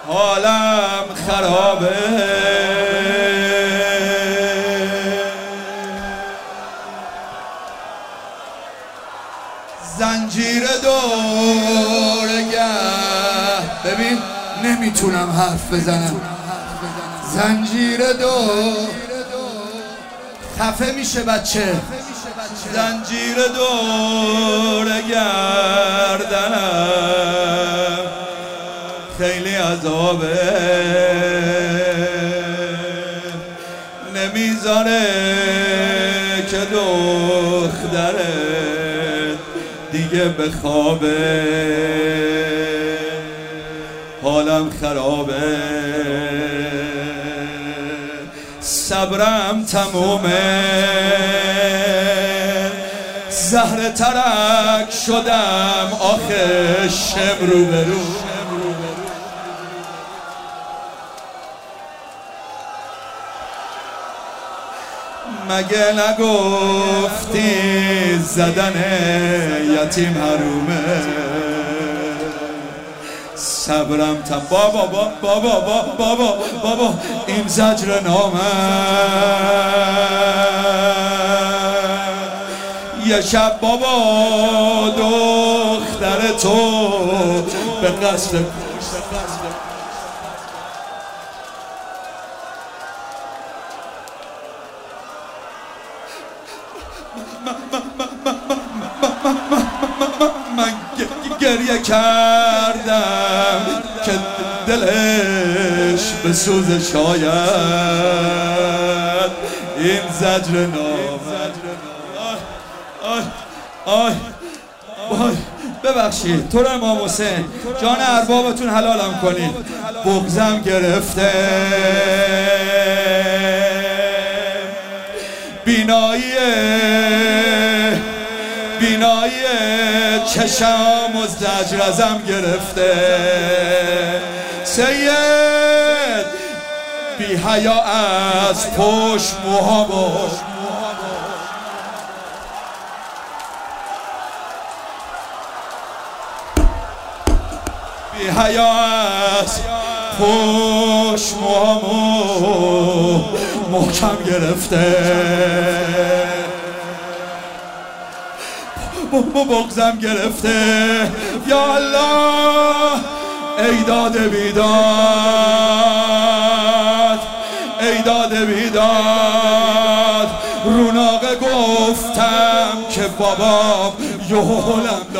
حالم خرابه زنجیر دورگه ببین نمیتونم حرف بزنم زنجیر دور خفه میشه بچه زنجیر دور گردنم خیلی عذابه نمیذاره که دختره دیگه بخوابه حالم خرابه صبرم تمومه زهر ترک شدم آخه شم رو برو مگه نگفتی زدن یتیم حرومه صبرم تا بابا بابا بابا بابا بابا این زجر نامه یه شب بابا دختر تو به قصد من گریه کردم که دلش به سوز شاید این زجر نامه آی ببخشید تو رو امام حسین جان اربابتون حلالم کنید بغضم گرفته بینایی چشم و زجر ازم گرفته سید بی حیا از پشت موهامو بی حیا از پشت موهامو محکم گرفته بغضم گرفته یا الله ای داد بیداد ای داد بیداد روناقه گفتم که بابام یه حولم